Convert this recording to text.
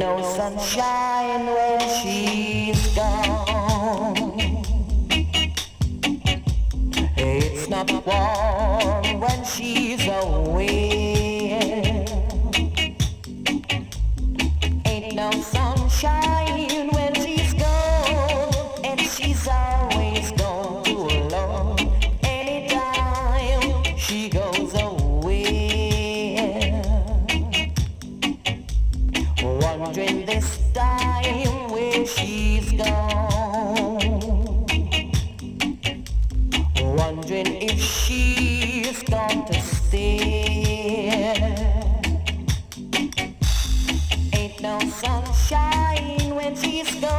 no sunshine when she's gone. It's not warm when she's away. Ain't no sunshine when she's gone, and she's always gone too alone. Anytime she goes away, wondering this time where she's gone, wondering if she's going to stay. Ain't no sunshine when she's gone.